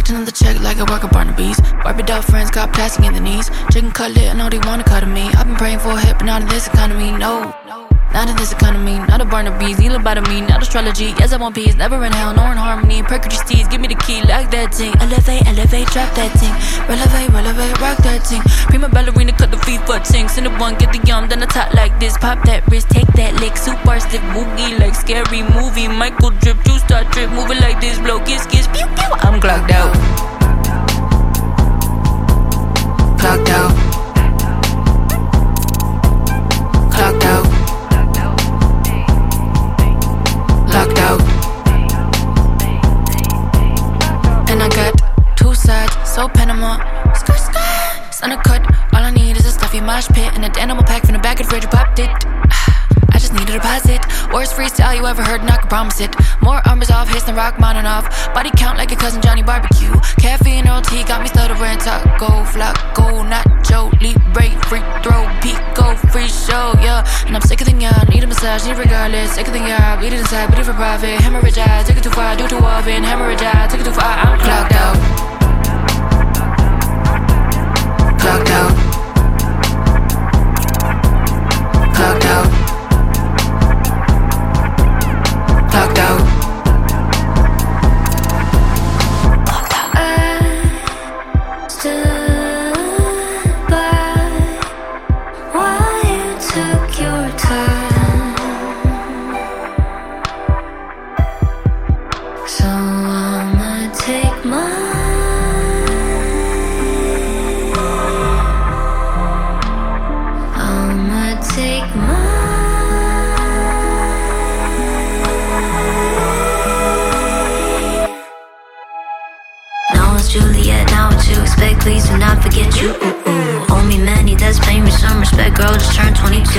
Collect another check like I work at Barnaby's. Barbie doll friends got plastic in the knees. Chicken cutlet, I know they wanna cut me. I've been praying for a hit, but not in this economy, no. Not in this economy, not a Barnaby's, need lobotomy, not astrology. Yes, I want peace, never in hell, nor in harmony. Perky steeds, give me the key, like that thing. Elevate, elevate, drop that thing. Relevate, relevate, rock that thing. Prima ballerina, cut the feet for ting. Send the one, get the yum, then I talk like this. Pop that wrist, take that lick. Super stiff, boogie like scary movie. Michael drip, juice start drip, move it like this. Blow, kiss, kiss, pew, pew. I'm clocked out. Clocked out. Clocked out. Locked out. And I got two sides, so Panama. Skirt, skirt. Sun a cut. All I need is a stuffy mosh pit and a animal pack from the back of the fridge. Popped it. I just need a deposit. Worst freestyle you ever heard, and I can promise it. More armors off, hits than rock mountain off. Body count like your cousin Johnny Barbecue. Caffeine, Earl Tea, got me stuttering. Taco, Flaco, Nacho, Libre, free throw, Pico, free show, yeah. And I'm sicker than y'all, need a massage, need regardless. Sicker than y'all, bleed it inside, bleed it for profit. Hemorrhage eye, take it too far, do it too often. Hemorrhage eye, take it too far, I'm clocked out. Clocked out. Clocked out. Clocked out. I stood by while you took your time. So I'ma take mine. I'ma take mine. Juliet, now what you expect, please do not forget you. Owe me many, that's paying me some respect, girl, just turned 22.